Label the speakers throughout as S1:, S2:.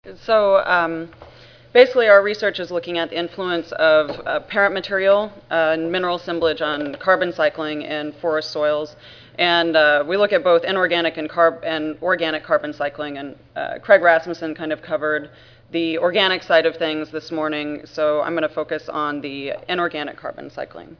S1: So basically our research is looking at the influence of parent material and mineral assemblage on carbon cycling in forest soils. And we look at both inorganic and organic carbon cycling. And Craig Rasmussen kind of covered the organic side of things this morning, so I'm going to focus on the inorganic carbon cycling.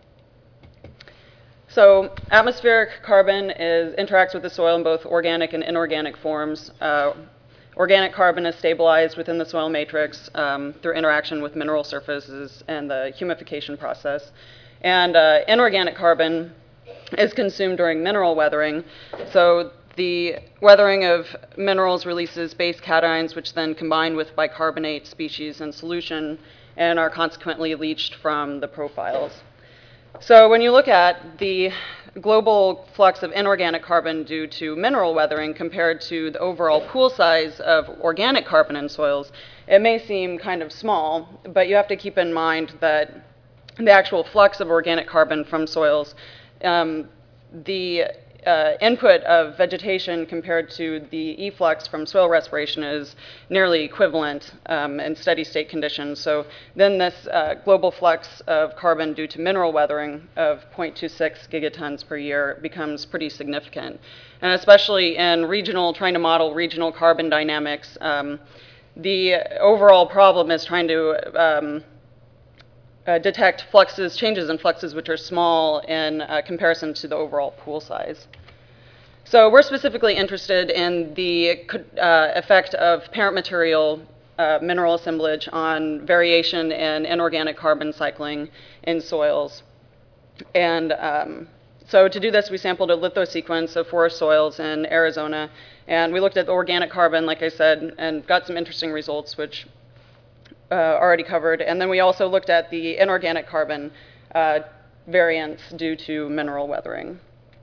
S1: So atmospheric carbon interacts with the soil in both organic and inorganic forms. Organic carbon is stabilized within the soil matrix through interaction with mineral surfaces and the humidification process. And inorganic carbon is consumed during mineral weathering. So the weathering of minerals releases base cations, which then combine with bicarbonate species in solution and are consequently leached from the profiles. So when you look at the global flux of inorganic carbon due to mineral weathering compared to the overall pool size of organic carbon in soils, it may seem kind of small, but you have to keep in mind that the actual flux of organic carbon from soils, the input of vegetation compared to the efflux from soil respiration is nearly equivalent in steady state conditions. So then this global flux of carbon due to mineral weathering of 0.26 gigatons per year becomes pretty significant. And especially in trying to model regional carbon dynamics, the overall problem is trying to detect changes in fluxes which are small in comparison to the overall pool size. So we're specifically interested in the effect of parent material mineral assemblage on variation in inorganic carbon cycling in soils. And so to do this, we sampled a lithosequence of forest soils in Arizona, and we looked at the organic carbon, like I said, and got some interesting results, which already covered. And then we also looked at the inorganic carbon variance due to mineral weathering.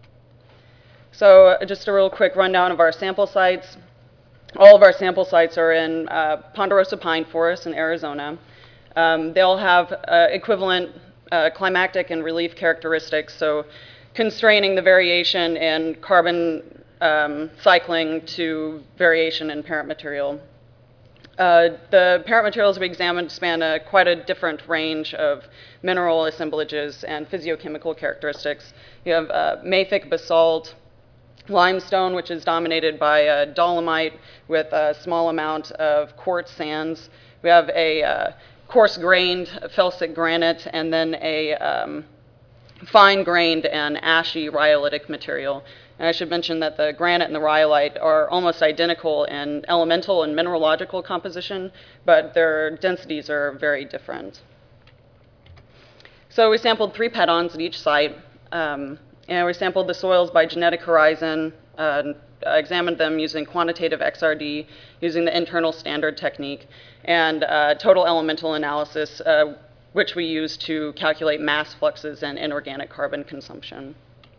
S1: So just a real quick rundown of our sample sites. All of our sample sites are in Ponderosa pine forest in Arizona. They all have equivalent climatic and relief characteristics, so constraining the variation in carbon cycling to variation in parent material. The parent materials we examined span quite a different range of mineral assemblages and physiochemical characteristics. You have mafic basalt, limestone, which is dominated by dolomite with a small amount of quartz sands. We have a coarse-grained felsic granite, and then a fine-grained and ashy rhyolitic material. And I should mention that the granite and the rhyolite are almost identical in elemental and mineralogical composition, but their densities are very different. So we sampled 3 pedons at each site, and we sampled the soils by genetic horizon, examined them using quantitative XRD, using the internal standard technique, and total elemental analysis, which we use to calculate mass fluxes and inorganic carbon consumption.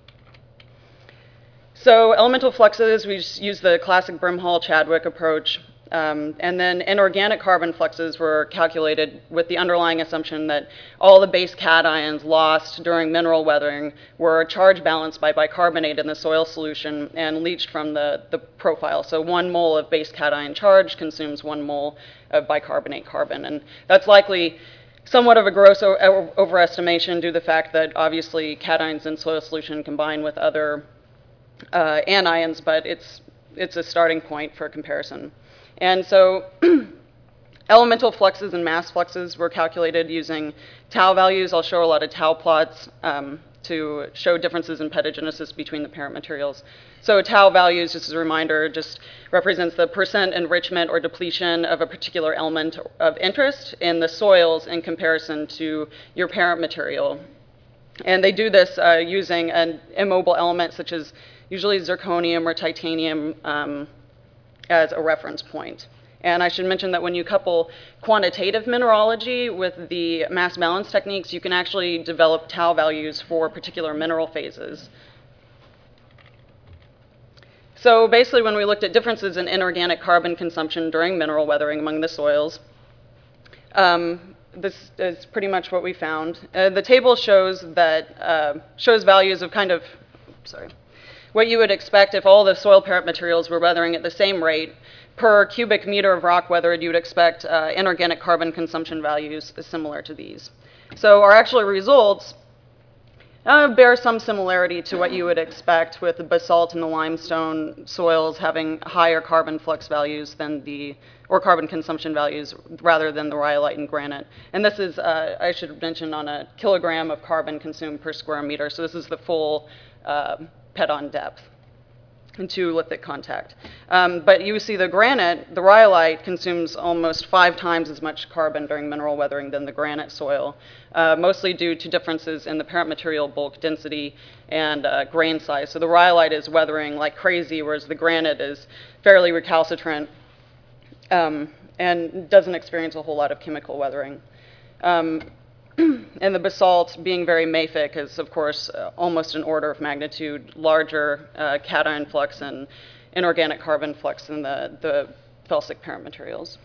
S1: So elemental fluxes, we just use the classic Brimhall-Chadwick approach, and then inorganic carbon fluxes were calculated with the underlying assumption that all the base cations lost during mineral weathering were charge balanced by bicarbonate in the soil solution and leached from the profile. So 1 mole of base cation charge consumes 1 mole of bicarbonate carbon, and that's likely somewhat of a gross overestimation due to the fact that obviously cations in soil solution combine with other anions, but it's a starting point for comparison. And so elemental fluxes and mass fluxes were calculated using tau values. I'll show a lot of tau plots to show differences in petagenesis between the parent materials. So tau values, just as a reminder, just represents the percent enrichment or depletion of a particular element of interest in the soils in comparison to your parent material. And they do this using an immobile element such as usually zirconium or titanium as a reference point. And I should mention that when you couple quantitative mineralogy with the mass balance techniques, you can actually develop tau values for particular mineral phases. So basically, when we looked at differences in inorganic carbon consumption during mineral weathering among the soils, this is pretty much what we found. The table shows values of what you would expect if all the soil parent materials were weathering at the same rate per cubic meter of rock weathered, you would expect inorganic carbon consumption values similar to these. So our actual results bear some similarity to what you would expect with the basalt and the limestone soils having higher carbon flux values than or carbon consumption values rather than the rhyolite and granite. And this is, I should mention, on a kilogram of carbon consumed per square meter. So this is the full PET-on depth into lithic contact. But you see the granite, the rhyolite consumes almost 5 times as much carbon during mineral weathering than the granite soil, mostly due to differences in the parent material bulk density and grain size. So the rhyolite is weathering like crazy, whereas the granite is fairly recalcitrant and doesn't experience a whole lot of chemical weathering. And the basalt, being very mafic, is, of course, almost an order of magnitude larger cation flux and inorganic carbon flux than the felsic parent materials.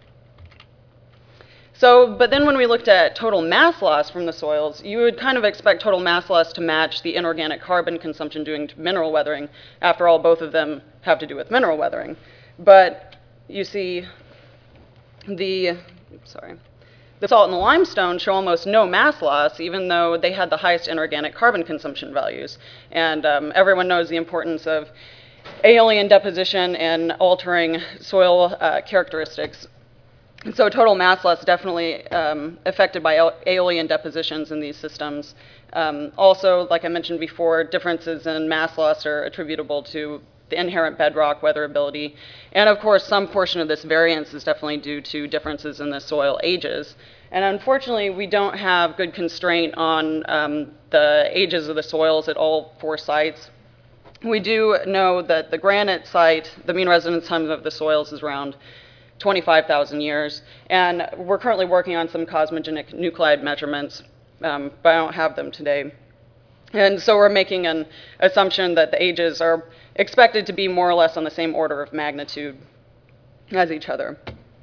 S1: So, but then when we looked at total mass loss from the soils, you would kind of expect total mass loss to match the inorganic carbon consumption due to mineral weathering. After all, both of them have to do with mineral weathering. But you see the salt and the limestone show almost no mass loss, even though they had the highest inorganic carbon consumption values. And everyone knows the importance of aeolian deposition in altering soil characteristics. And so total mass loss definitely affected by aeolian depositions in these systems. Also, like I mentioned before, differences in mass loss are attributable to the inherent bedrock weatherability. And of course, some portion of this variance is definitely due to differences in the soil ages. And unfortunately, we don't have good constraint on the ages of the soils at all 4 sites. We do know that the granite site, the mean residence time of the soils is around 25,000 years. And we're currently working on some cosmogenic nuclide measurements, but I don't have them today. And so we're making an assumption that the ages are expected to be more or less on the same order of magnitude as each other.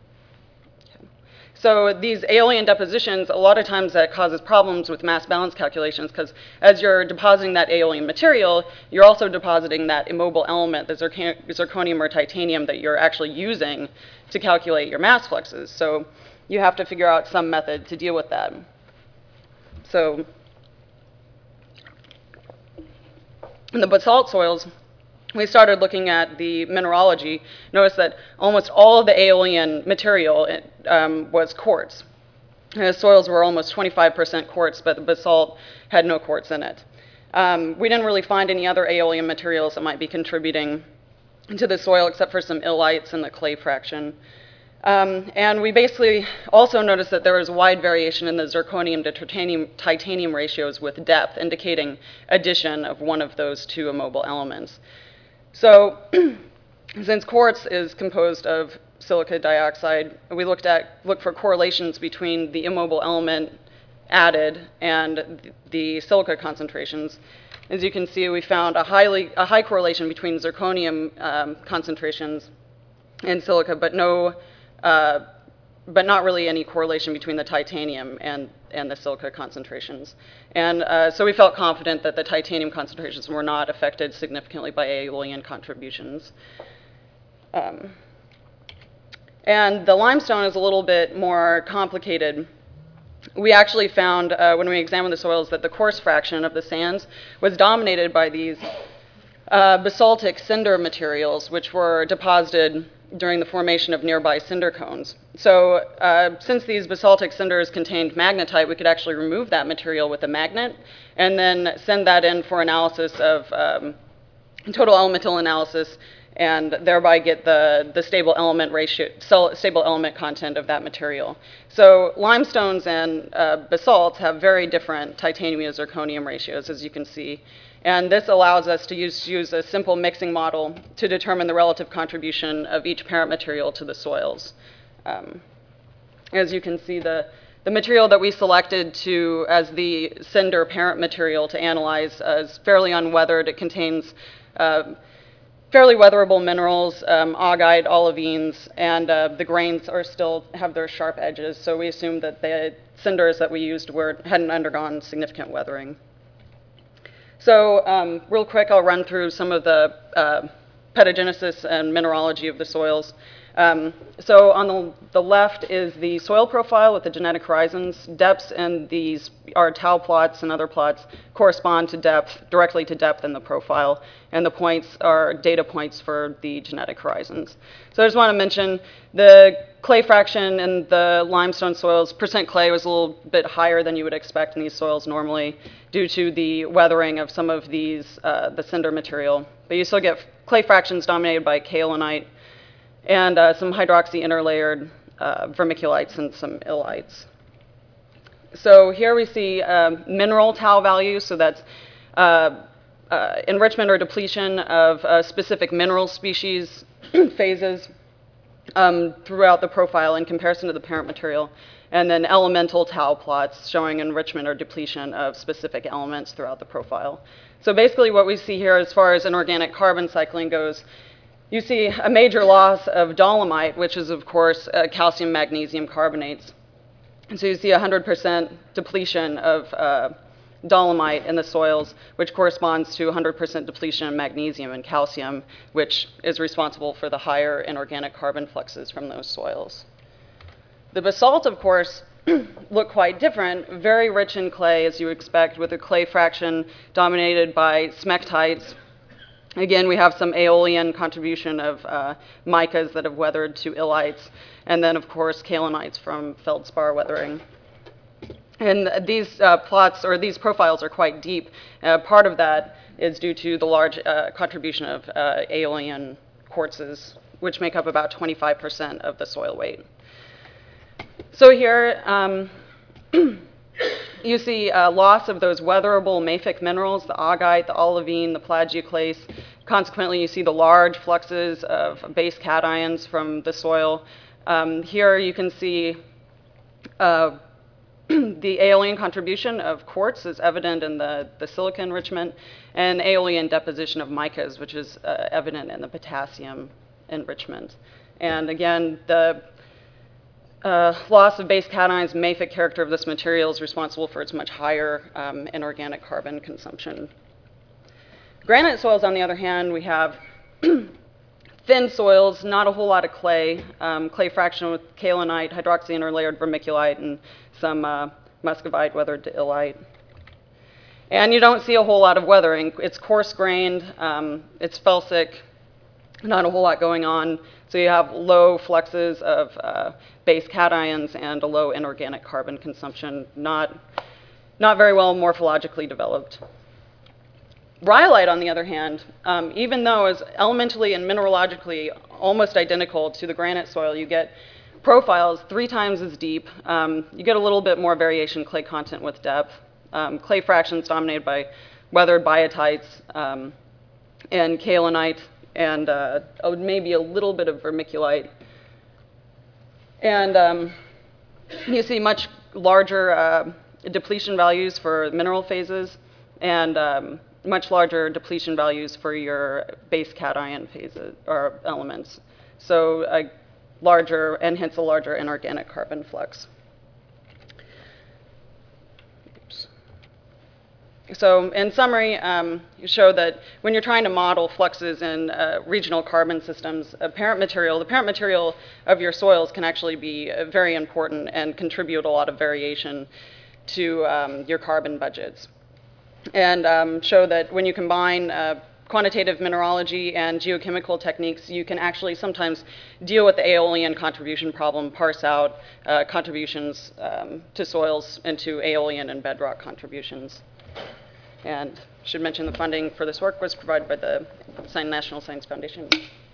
S1: So these aeolian depositions, a lot of times that causes problems with mass balance calculations, because as you're depositing that aeolian material, you're also depositing that immobile element, the zirconium or titanium that you're actually using to calculate your mass fluxes. So you have to figure out some method to deal with that. So in the basalt soils, we started looking at the mineralogy. Notice that almost all of the aeolian material was quartz. The soils were almost 25% quartz, but the basalt had no quartz in it. We didn't really find any other aeolian materials that might be contributing to the soil except for some illites and the clay fraction. And we basically also noticed that there was wide variation in the zirconium to titanium ratios with depth, indicating addition of one of those 2 immobile elements. So since quartz is composed of silica dioxide, we looked for correlations between the immobile element added and the silica concentrations. As you can see, we found a high correlation between zirconium concentrations and silica, but not really any correlation between the titanium and the silica concentrations. And so we felt confident that the titanium concentrations were not affected significantly by aeolian contributions. And the limestone is a little bit more complicated. We actually found, when we examined the soils, that the coarse fraction of the sands was dominated by these basaltic cinder materials, which were deposited during the formation of nearby cinder cones. So since these basaltic cinders contained magnetite, we could actually remove that material with a magnet and then send that in for analysis of total elemental analysis, and thereby get the stable element ratio, stable element content of that material. So limestones and basalts have very different titanium to zirconium ratios, as you can see. And this allows us to use a simple mixing model to determine the relative contribution of each parent material to the soils. As you can see, the material that we selected as the cinder parent material to analyze is fairly unweathered. It contains fairly weatherable minerals, augite, olivines, and the grains still have their sharp edges. So we assumed that the cinders that we used hadn't undergone significant weathering. So real quick, I'll run through some of the petagenesis and mineralogy of the soils. So on the left is the soil profile with the genetic horizons. Depths, and these are tau plots and other plots, correspond to depth, directly to depth in the profile. And the points are data points for the genetic horizons. So I just want to mention the clay fraction in the limestone soils. Percent clay was a little bit higher than you would expect in these soils normally due to the weathering of some of these, the cinder material. But you still get clay fractions dominated by kaolinite, and some hydroxy interlayered vermiculites and some illites. So here we see mineral tau values, so that's enrichment or depletion of specific mineral species phases throughout the profile in comparison to the parent material, and then elemental tau plots showing enrichment or depletion of specific elements throughout the profile. So basically what we see here as far as inorganic carbon cycling goes, you see a major loss of dolomite, which is, of course, calcium magnesium carbonates. And so you see 100% depletion of dolomite in the soils, which corresponds to 100% depletion of magnesium and calcium, which is responsible for the higher inorganic carbon fluxes from those soils. The basalt, of course, look quite different, very rich in clay, as you expect, with a clay fraction dominated by smectites. Again, we have some aeolian contribution of micas that have weathered to illites, and then, of course, kaolinites from feldspar weathering. And these plots, or these profiles, are quite deep. Part of that is due to the large contribution of aeolian quartzes, which make up about 25% of the soil weight. So here, you see loss of those weatherable mafic minerals, the augite, the olivine, the plagioclase. Consequently, you see the large fluxes of base cations from the soil. Here you can see the aeolian contribution of quartz is evident in the silica enrichment, and aeolian deposition of micas, which is evident in the potassium enrichment. And again, the loss of base cations, mafic character of this material is responsible for its much higher inorganic carbon consumption. Granite soils, on the other hand, we have thin soils, not a whole lot of clay, clay fraction with kaolinite, hydroxy interlayered vermiculite, and some muscovite weathered to illite. And you don't see a whole lot of weathering. It's coarse-grained, it's felsic, not a whole lot going on. So you have low fluxes of base cations and a low inorganic carbon consumption, not very well morphologically developed. Rhyolite, on the other hand, even though it's elementally and mineralogically almost identical to the granite soil, you get profiles 3 times as deep. You get a little bit more variation clay content with depth. Clay fractions dominated by weathered biotites and kaolinite, and maybe a little bit of vermiculite. And you see much larger depletion values for mineral phases, and much larger depletion values for your base cation phases or elements. So a larger, and hence a larger inorganic carbon flux. Oops. So in summary, you show that when you're trying to model fluxes in regional carbon systems, the parent material of your soils can actually be very important and contribute a lot of variation to your carbon budgets. And show that when you combine quantitative mineralogy and geochemical techniques, you can actually sometimes deal with the aeolian contribution problem, parse out contributions to soils into aeolian and bedrock contributions. And should mention the funding for this work was provided by the National Science Foundation.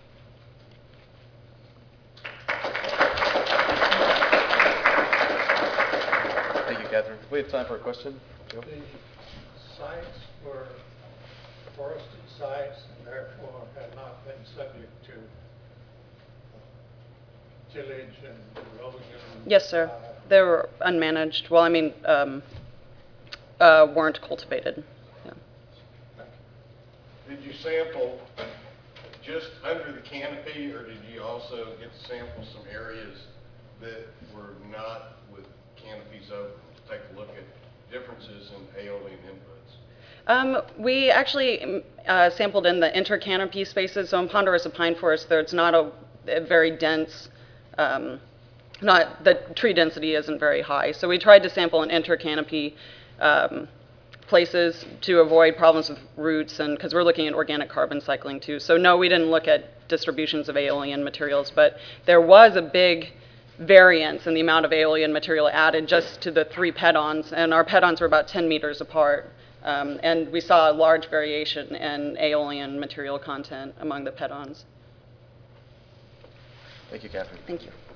S2: Thank you, Catherine. We have time for a question. Go.
S3: Sites were forested sites and therefore had not been subject to tillage and erosion.
S1: Yes, sir. They were unmanaged. Well, I mean, weren't cultivated. Yeah.
S4: Did you sample just under the canopy, or did you also get to sample some areas that were not with canopies open to take a look at differences in aeolian inputs? We
S1: actually sampled in the intercanopy spaces. So in ponderosa pine forest, there's not a very dense, not, the tree density isn't very high. So we tried to sample in intercanopy places to avoid problems with roots, and because we're looking at organic carbon cycling too. So no, we didn't look at distributions of aeolian materials, but there was a big variance in the amount of aeolian material added just to the 3 pedons, and our pedons were about 10 meters apart. And we saw a large variation in aeolian material content among the pedons.
S2: Thank you, Catherine.
S1: Thank you.